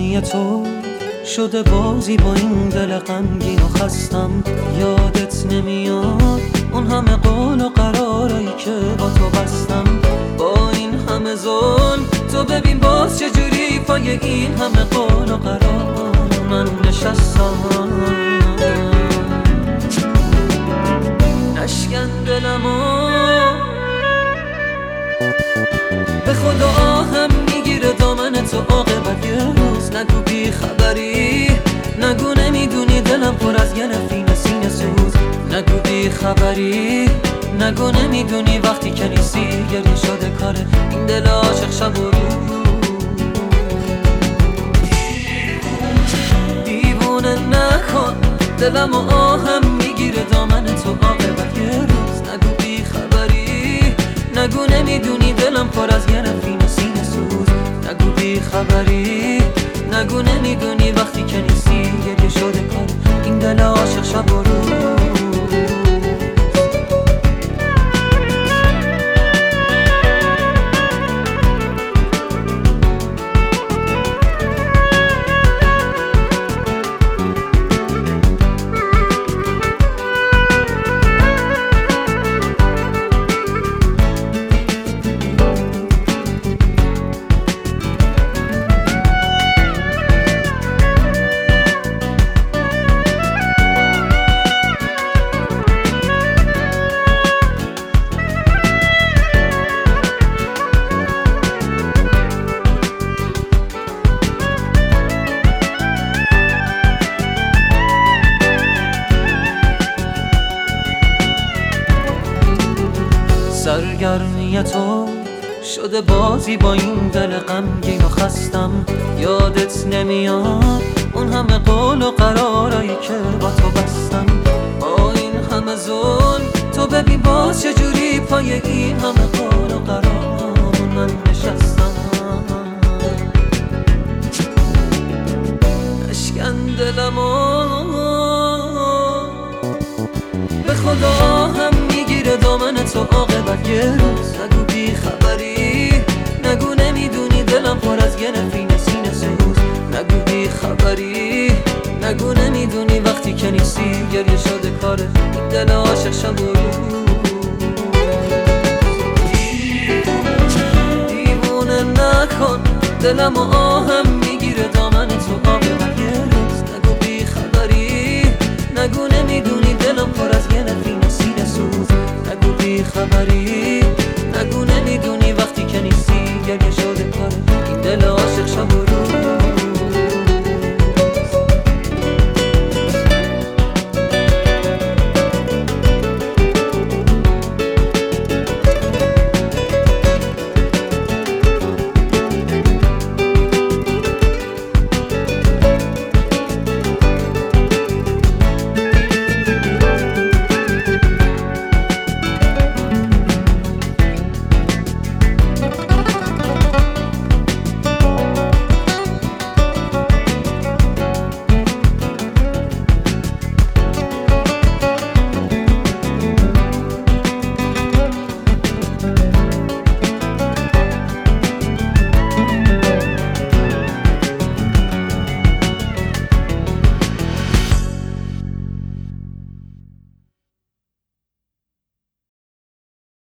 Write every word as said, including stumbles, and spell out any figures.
سرگرمی تو شده بازی با این دل غمگین و خستم. یادت نمیاد اون همه قول و قرارایی که با تو بستم. با این همه ظلم تو ببین باز چجوری پای این همه قول و قرار من نشستم. نشکن دلمو به خدا آهم میگیره دامن تو عاقبت یه روز. نگو بی خبری، نگو نمیدونی دلم پر از یه نفین سینه سوز. نگو بی خبری، نگو نمیدونی وقتی که نیستی گریه شده کاره این دل عاشق شب و روز. دیوونه نکن دلم و آهم میگیره دامن تو عاقبت یه روز. نگو بی خبری، نگو نمیدونی دلم پر از یه نفین سینه سوز. نگو بی خبری، نگو نمیدونی وقتی که نیستی گریه شده کار این دل عاشق شب و روز. سرگرمی تو شده بازی با این دل غمگین و خستم. یادت نمیاد اون همه قول و قرارایی که با تو بستم. با این همه ظلم تو ببین باز چجوری پای این همه قول و قرار من نشستم. نشکن دلمو به خدا هم میگیره دامن تو عاقبت یه روز. نگو بی خبری، نگو نمیدونی دلم پر از یه نفین سینه سوز. نگو بی خبری، نگو نمیدونی وقتی که نیستی گریه شده کاره این دل عاشق شب و روز. دیوونه نکن دلم و آهم